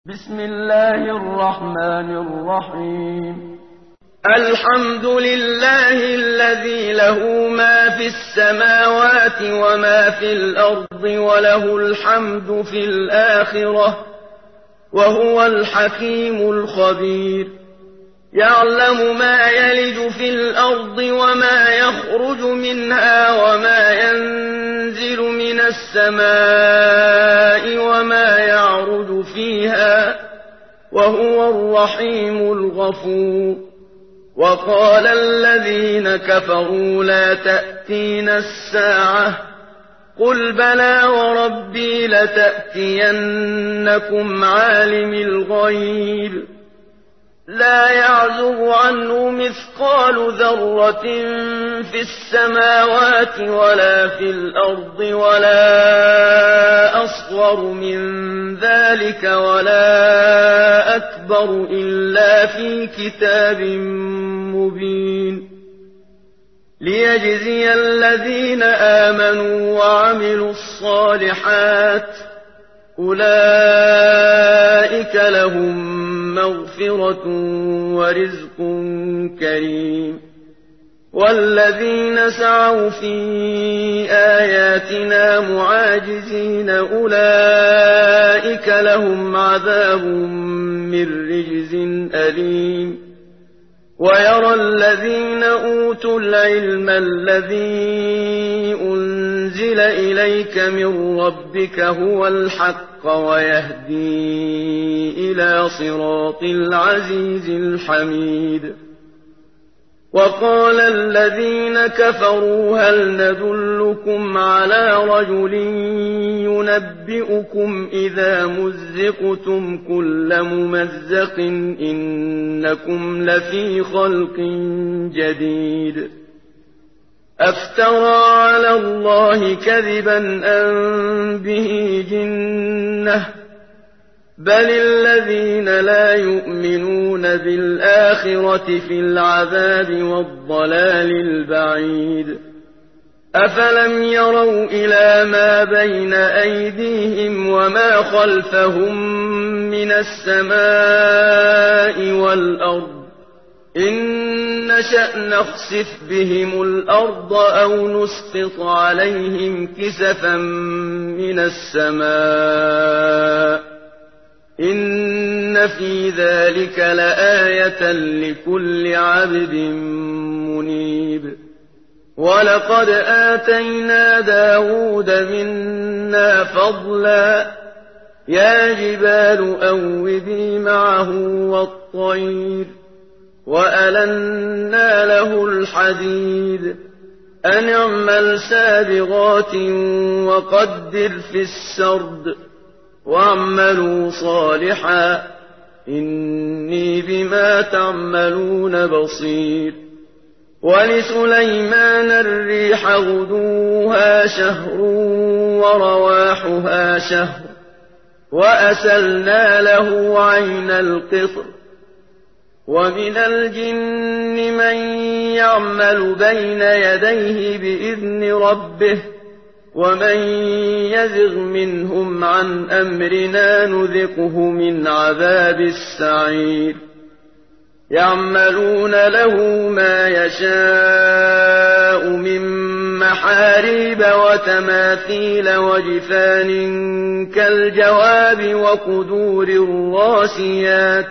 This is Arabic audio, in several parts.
بسم الله الرحمن الرحيم. الحمد لله الذي له ما في السماوات وما في الأرض وله الحمد في الآخرة وهو الحكيم الخبير. يعلم ما يلج في الأرض وما يخرج منها وما ينزل من السماء وما يعرج فيها وهو الرحيم الغفور. وقال الذين كفروا لا تأتينا الساعة قل بلى وربي لتأتينكم عالم الغيب لا يعزب عنه مثقال ذرة في السماوات ولا في الأرض ولا أصغر من ذلك ولا أكبر إلا في كتاب مبين. ليجزي الذين آمنوا وعملوا الصالحات أولئك لهم مغفرة ورزق كريم. والذين سعوا في آياتنا معاجزين أولئك لهم عذاب من رجز أليم. ويرى الذين أوتوا العلم الذي أنزل إليك من ربك هو الحق ويهدي إلى صراط العزيز الحميد. وقال الذين كفروا هل ندلكم على رجل ينبئكم إذا مزقتم كل ممزق إنكم لفي خلق جديد. أفترى على الله كذبا أم به جنة بل الذين لا يؤمنون بالآخرة في العذاب والضلال البعيد. أفلم يروا إلى ما بين أيديهم وما خلفهم من السماء والأرض إن نشأ نخسف بهم الأرض أو نسقط عليهم كسفا من السماء إن في ذلك لآية لكل عبد منيب. ولقد آتينا داود منا فضلا يا جبال أوبي معه والطير وألنا له الحديد أن اعمل سابغات وقدر في السرد واعملوا صالحا إني بما تعملون بصير. ولسليمان الريح غدوها شهر ورواحها شهر وأسلنا له عين القطر. ومن الجن من يعمل بين يديه بإذن ربه ومن يزغ منهم عن أمرنا نذقه من عذاب السعير. يعملون له ما يشاء من محاريب وتماثيل وجفان كالجواب وقدور الراسيات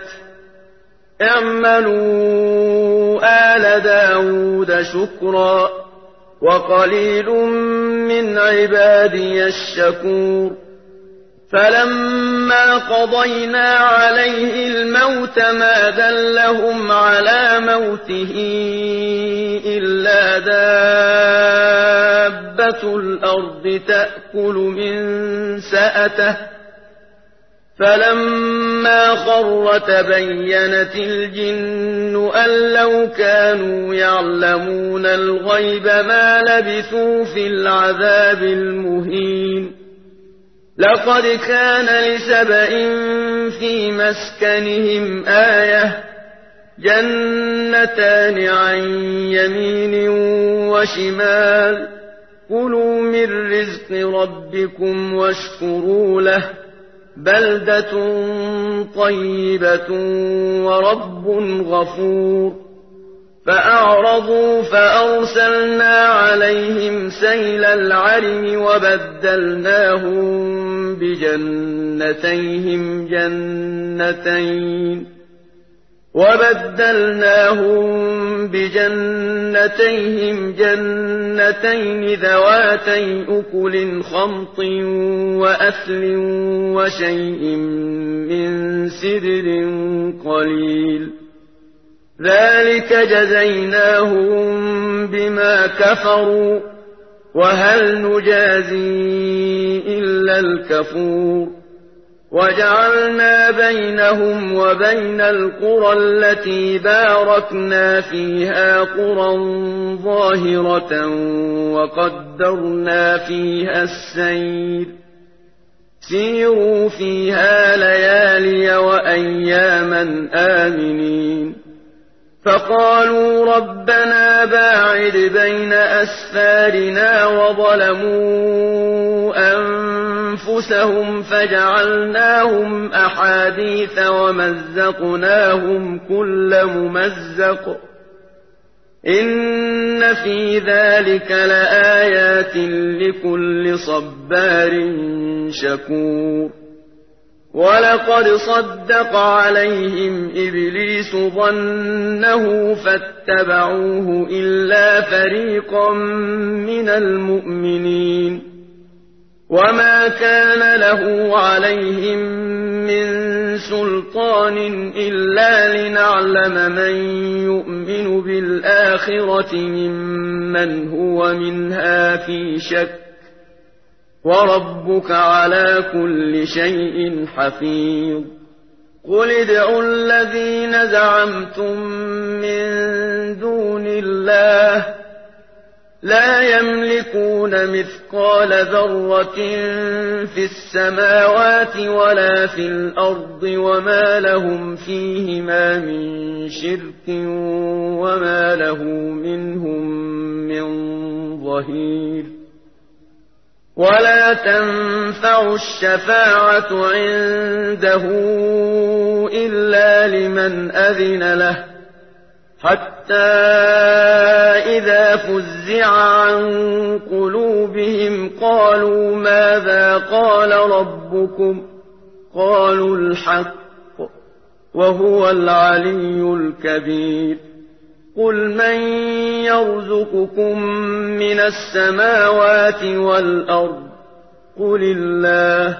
اعملوا آل داود شكرا وقليل من عبادي الشكور. فلما قضينا عليه الموت ما دلهم على موته إلا دابة الأرض تأكل من سأته فلما خر تبينت الجن أن لو كانوا يعلمون الغيب ما لبثوا في العذاب المهين. لقد كان لسبإ في مسكنهم آية جنتان عن يمين وشمال كلوا من رزق ربكم واشكروا له بلدة طيبة ورب غفور فأعرضوا فأرسلنا عليهم سيل العرم وبدلناهم بجنتيهم جنتين ذواتي أكل خمط وأثل وشيء من سدر قليل ذلك جزيناهم بما كفروا وهل نجازي إلا الكفور وجعلنا بينهم وبين القرى التي باركنا فيها قرى ظاهرة وقدرنا فيها السير سيروا فيها ليالي وأياما آمنين فقالوا ربنا باعد بين أسفارنا وظلموا أنفسهم فجعلناهم أحاديث ومزقناهم كل ممزق إن في ذلك لآيات لكل صبار شكور ولقد صدق عليهم إبليس ظنه فاتبعوه إلا فريقا من المؤمنين وما كان له عليهم من سلطان إلا لنعلم من يؤمن بالآخرة ممن هو منها في شك وربك على كل شيء حفيظ قل ادعوا الذين زعمتم من دون الله لا يملكون مثقال ذرة في السماوات ولا في الأرض وما لهم فيهما من شرك وما له منهم من ظهير ولا تنفع الشفاعة عنده إلا لمن أذن له حتى إذا فزع عن قلوبهم قالوا ماذا قال ربكم قالوا الحق وهو العلي الكبير قل من يرزقكم من السماوات والأرض قل الله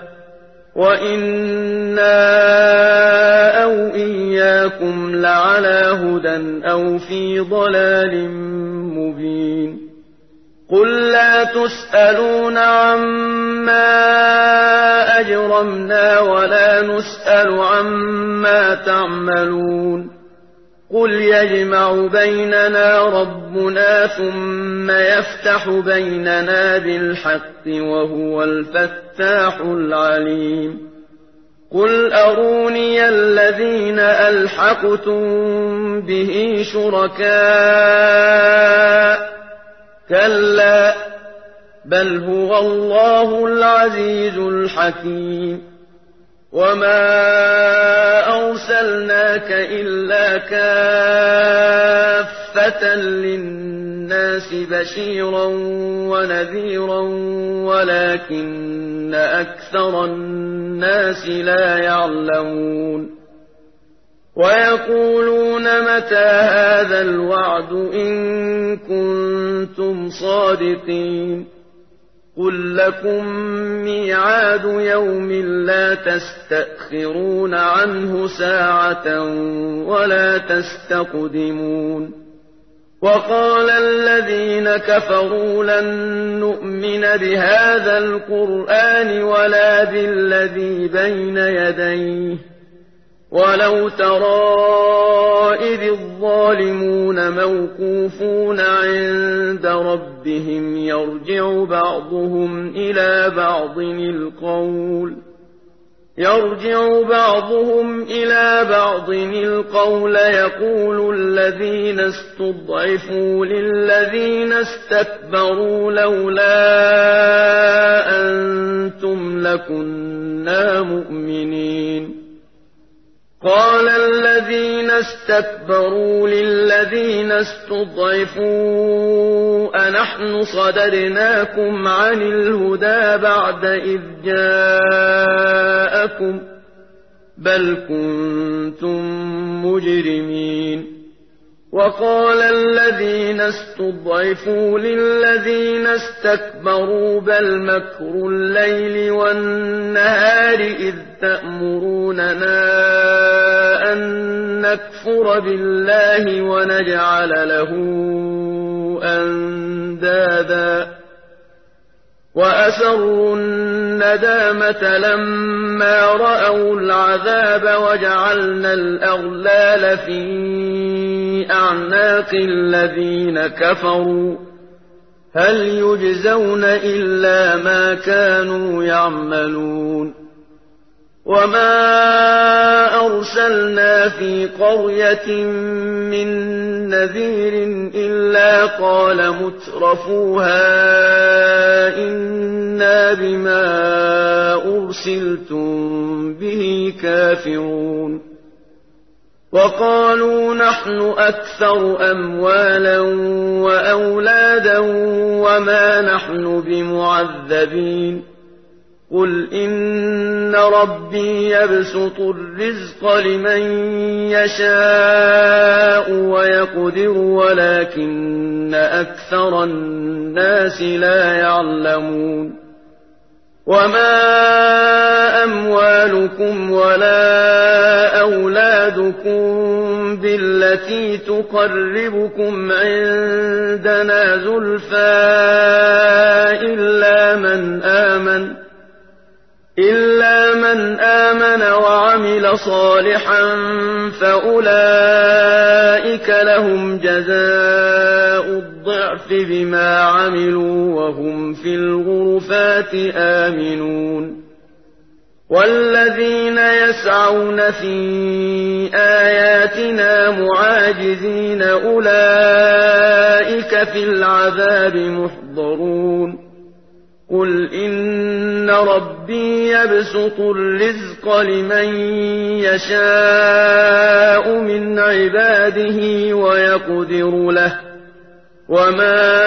وإنا أو إياكم لعلى هدى أو في ضلال مبين قل لا تسألون عما أجرمنا ولا نسأل عما تعملون قل يجمع بيننا ربنا ثم يفتح بيننا بالحق وهو الفتاح العليم قل أروني الذين ألحقتم به شركاء كلا بل هو الله العزيز الحكيم وما أرسلناك إلا كافة للناس بشيرا ونذيرا ولكن أكثر الناس لا يعلمون ويقولون متى هذا الوعد إن كنتم صادقين قل لكم ميعاد يوم لا تستأخرون عنه ساعة ولا تستقدمون وقال الذين كفروا لن نؤمن بهذا القرآن ولا بالذي بين يديه ولو ترى إذ الظالمون موقوفون عند ربهم يرجع بعضهم إلى بعض القول يرجع بعضهم إلى بعض القول يقول الذين استضعفوا للذين استكبروا لولا أنتم لكنا مؤمنين قال الذين استكبروا للذين استضعفوا أنحن صددناكم عن الهدى بعد إذ جاءكم بل كنتم مجرمين وقال الذين استضعفوا للذين استكبروا بل مكر الليل والنهار إذ تأمروننا أن نكفر بالله ونجعل له أندادا وأسروا الندامة لما رأوا العذاب وجعلنا الأغلال في أعناق الذين كفروا هل يجزون إلا ما كانوا يعملون وما أرسلنا في قرية من نذير إلا قال مترفوها إنا بما أرسلتم به كافرون وقالوا نحن أكثر أموالا وأولادا وما نحن بمعذبين قل إن ربي يبسط الرزق لمن يشاء ويقدر ولكن أكثر الناس لا يعلمون وما أموالكم ولا أولادكم بالتي تقربكم عندنا زلفى إلا من آمن وعمل صالحا فأولئك لهم جزاء الضعف بما عملوا وهم في الغرفات آمنون والذين يسعون في آياتنا معاجزين أولئك في العذاب محضرون قل إن ربي يبسط الرزق لمن يشاء من عباده ويقدر له وما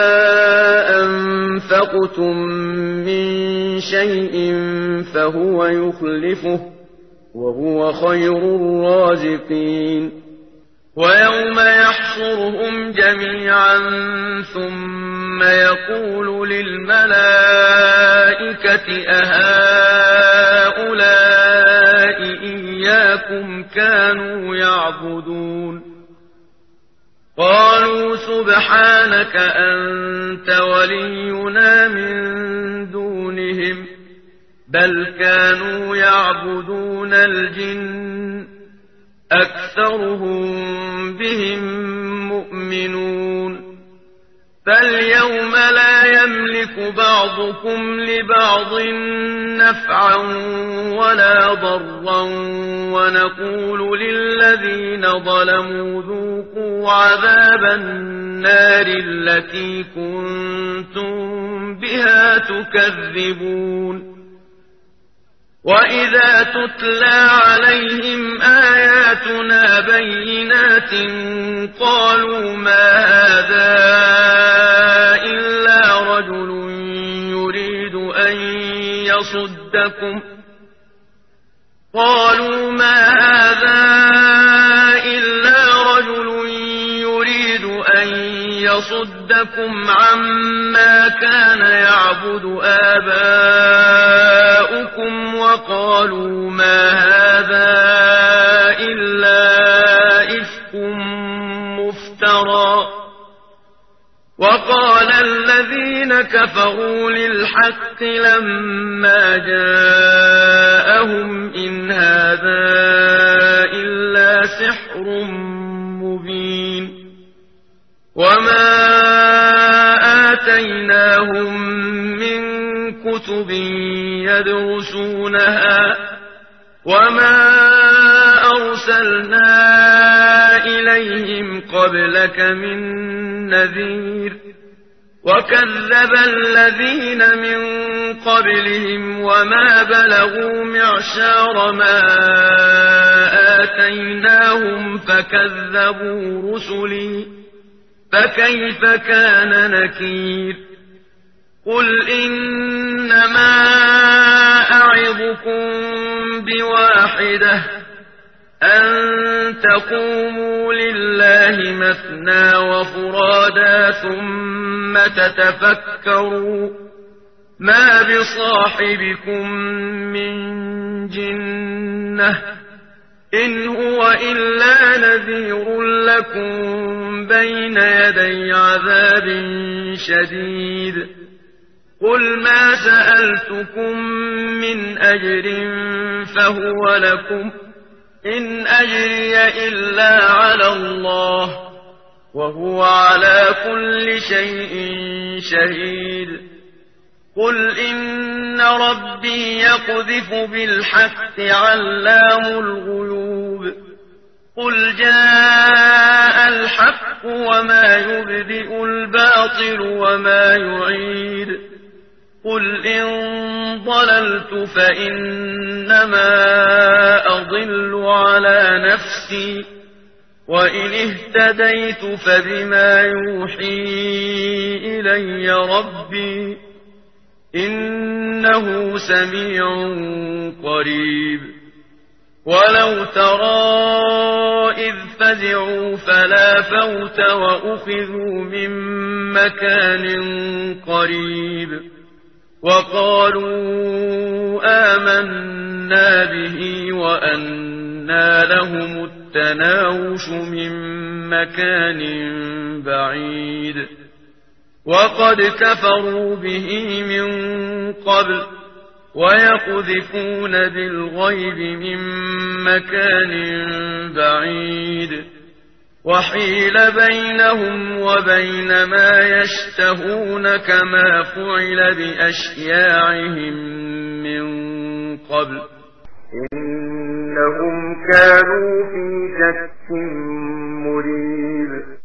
أنفقتم من شيء فهو يخلفه وهو خير الرازقين ويوم يحشرهم جميعا ثم يقول للملائكة أهؤلاء إياكم كانوا يعبدون قالوا سبحانك أنت ولينا من دونهم بل كانوا يعبدون الجن أكثرهم بهم مؤمنون فاليوم لا يملك بعضكم لبعض نفعا ولا ضرا ونقول للذين ظلموا ذوقوا عذاب النار التي كنتم بها تكذبون وإذا تتلى عليهم آياتنا بينات قالوا ما هذا إلا رجل يريد أن يصدكم عما كان يعبد آباؤكم وقالوا ما هذا إلا إفك مفترى وقال الذين كفروا للحق لما جاءهم إن هذا إلا سحر مبين وما آتيناهم من كتب يدرسونها وما أرسلنا إليهم قبلك من نذير وكذب الذين من قبلهم وما بلغوا معشار ما آتيناهم فكذبوا رسلي فكيف كان نكير قل إنما أعظكم بواحدة أن تقوموا لله مثنى وفرادا ثم تتفكروا ما بصاحبكم من جنة إن هو إلا نذير لكم بين يدي عذاب شديد قل ما سألتكم من أجر فهو لكم إن أجري إلا على الله وهو على كل شيء شهيد قل إن ربي يقذف بالحق علام الغيوب قل جاء الحق وما يبدئ الباطل وما يعيد قل إن ضللت فإنما أضل على نفسي وإن اهتديت فبما يوحي إلي ربي إنه سميع قريب ولو ترى إذ فزعوا فلا فوت وأخذوا من مكان قريب وقالوا آمنا به وأنى لهم التناوش من مكان بعيد وقد كفروا به من قبل ويقذفون بالغيب من مكان بعيد وحيل بينهم وبين ما يشتهون كما فعل بأشياعهم من قبل إنهم كانوا في شك مريب